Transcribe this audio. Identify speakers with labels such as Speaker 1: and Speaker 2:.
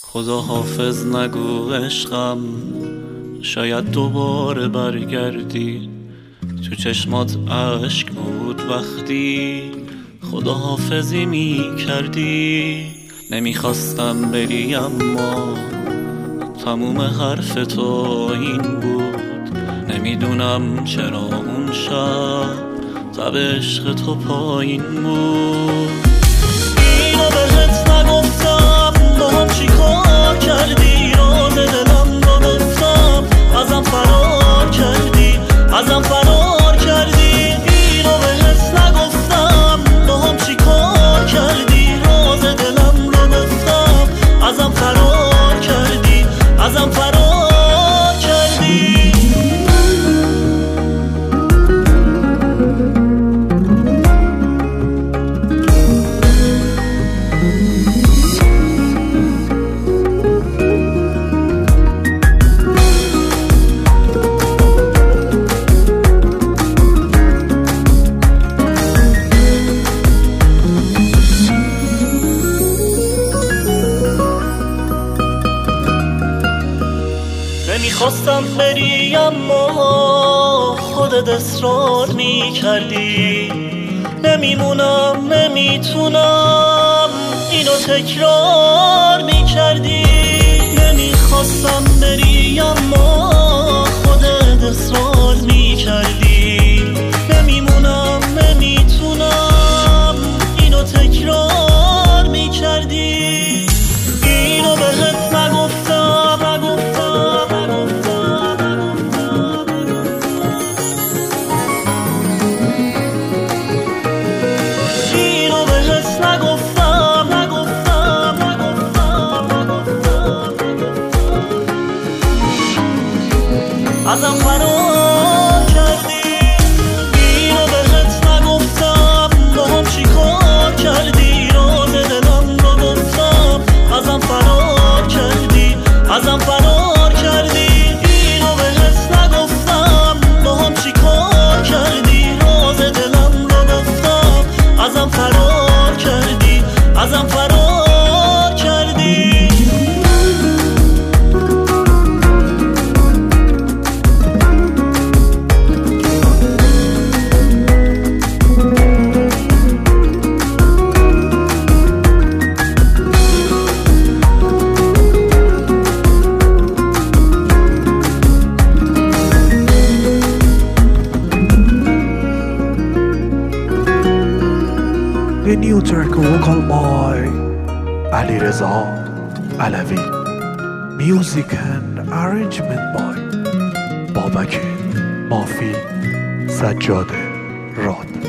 Speaker 1: خدا حافظ نگو عشقم، شاید دوباره برگردی. تو چشمات اشک بود وقتی خدا حافظی می کردی. نمیخواستم بری اما تموم حرف تو این بود. نمیدونم چرا اون شب تب عشق تو پایین بود. اینو بهت نگفتم با هم چی کار کردی، راز دلم رو گفتم ازم فرار کردی، ازم فرار کردی. اینو بهت نگفتم با هم چی کار کردی، راز دلم رو گفتم ازم فرار کردی، ازم فرار کردی. نمیخواستم بری اما خودت اصرار میکردی. نمیمونم نمیتونم اینو تکرار میکردی. نمیخواستم بری اما خودت اصرار میکردی. نمیمونم نمیتونم اینو تکرار میکردی. اینو بهت نگفتم ازم فرار کردی. اینو بهت نگفتم با هم چی کار کردی، راز دلم رو گفتم ازم فرار کردی، ازم فرار کردی. اینو بهت نگفتم با هم چی کار کردی، راز دلم رو گفتم ازم فرار کردی، ازم فرار کردی.
Speaker 2: A new track vocal by Alireza Alavi, music and arrangement by Babak Mafi Sajjad Rad.